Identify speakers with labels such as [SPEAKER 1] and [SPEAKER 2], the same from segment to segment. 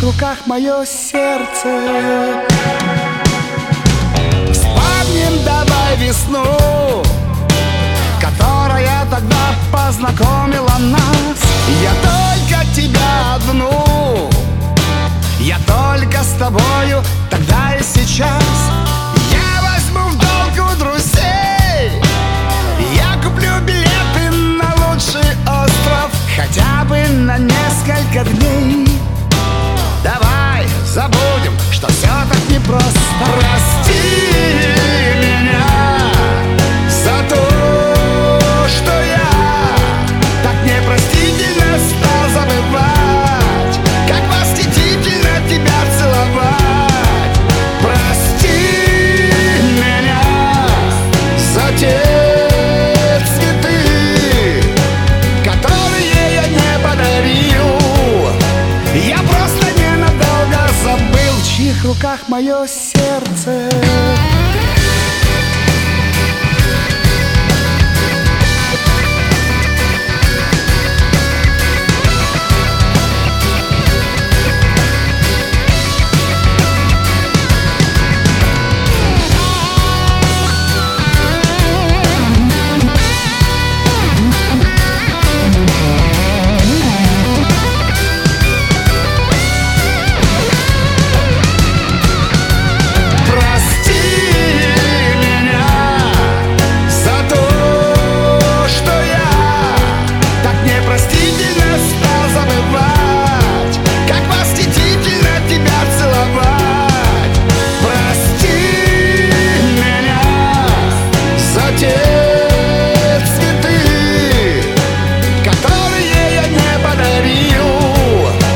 [SPEAKER 1] руках мое сердце. Вспомним давай весну, которая тогда познакомила нас. Я только тебя одну, я только с тобою тогда и сейчас. Я возьму в долг у друзей, я куплю билеты на лучший остров, хотя бы на несколько дней. Давай забудем, что все так непросто. Прости меня за то, что я так непростительно стал забывать, как восхитительно тебя целовать. Прости меня за те цветы, которые я не подарил. Я просто ненадолго забыл, в чьих руках мое сердце.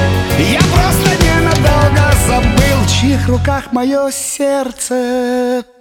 [SPEAKER 1] В чьих руках мое сердце.